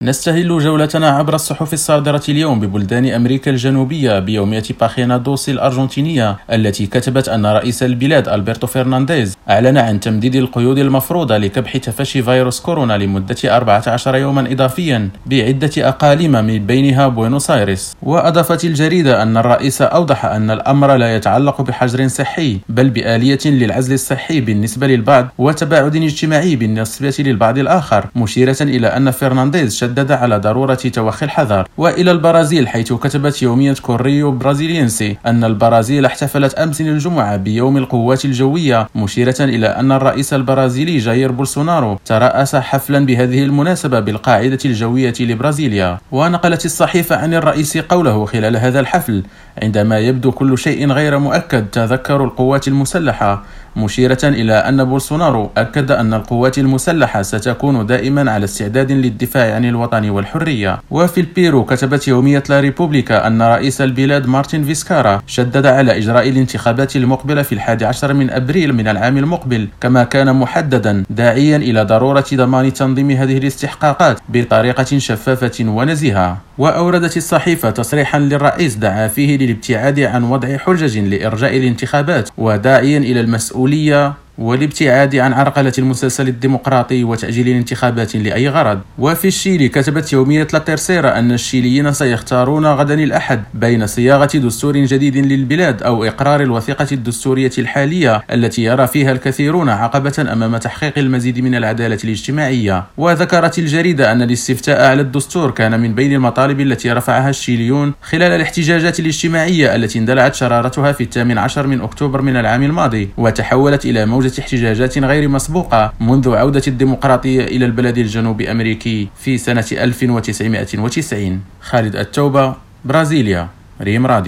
نستهل جولتنا عبر الصحف الصادرة اليوم ببلدان أمريكا الجنوبية بيومية باغينا دوسي الأرجنتينية التي كتبت أن رئيس البلاد ألبرتو فرنانديز أعلن عن تمديد القيود المفروضة لكبح تفشي فيروس كورونا لمدة 14 يوما إضافيا بعدة أقاليم من بينها بوينوس آيرس. وأضافت الجريدة أن الرئيس أوضح أن الأمر لا يتعلق بحجر صحي بل بآلية للعزل الصحي بالنسبة للبعض وتباعد اجتماعي بالنسبة للبعض الآخر، مشيرة إلى أن فرنانديز شدد على ضرورة توخي الحذر. وإلى البرازيل، حيث كتبت يومية كوريو برازيلينسي أن البرازيل احتفلت أمس الجمعة بيوم القوات الجوية، مشيرة إلى أن الرئيس البرازيلي جاير بولسونارو ترأس حفلا بهذه المناسبة بالقاعدة الجوية لبرازيليا. ونقلت الصحيفة عن الرئيس قوله خلال هذا الحفل: عندما يبدو كل شيء غير مؤكد تذكروا القوات المسلحة، مشيرة إلى أن بولسونارو أكد أن القوات المسلحة ستكون دائما على استعداد للدفاع عن الوطن والحرية. وفي البيرو، كتبت يومية لا ريبوبليكا أن رئيس البلاد مارتن فيسكارا شدد على إجراء الانتخابات المقبلة في 11 من أبريل من العام المقبل كما كان محددا، داعيا إلى ضرورة ضمان تنظيم هذه الاستحقاقات بطريقة شفافة ونزيهة. وأوردت الصحيفة تصريحا للرئيس دعا فيه للابتعاد عن وضع حجج لإرجاء الانتخابات، وداعيا إلى المسؤولية والابتعاد عن عرقلة المسلسل الديمقراطي وتأجيل الانتخابات لأي غرض. وفي الشيلي، كتبت يومية لا تيرسيرا أن الشيليين سيختارون غدا الأحد بين صياغة دستور جديد للبلاد أو إقرار الوثيقة الدستورية الحالية التي يرى فيها الكثيرون عقبة أمام تحقيق المزيد من العدالة الاجتماعية. وذكرت الجريدة أن الاستفتاء على الدستور كان من بين المطالب التي رفعها الشيليون خلال الاحتجاجات الاجتماعية التي اندلعت شرارتها في 18 من أكتوبر من العام الماضي، وتحولت إلى موجة احتجاجات غير مسبوقة منذ عودة الديمقراطية إلى البلد الجنوبي أمريكي في سنة 1990. خالد التوبة، برازيليا، ريم راديو.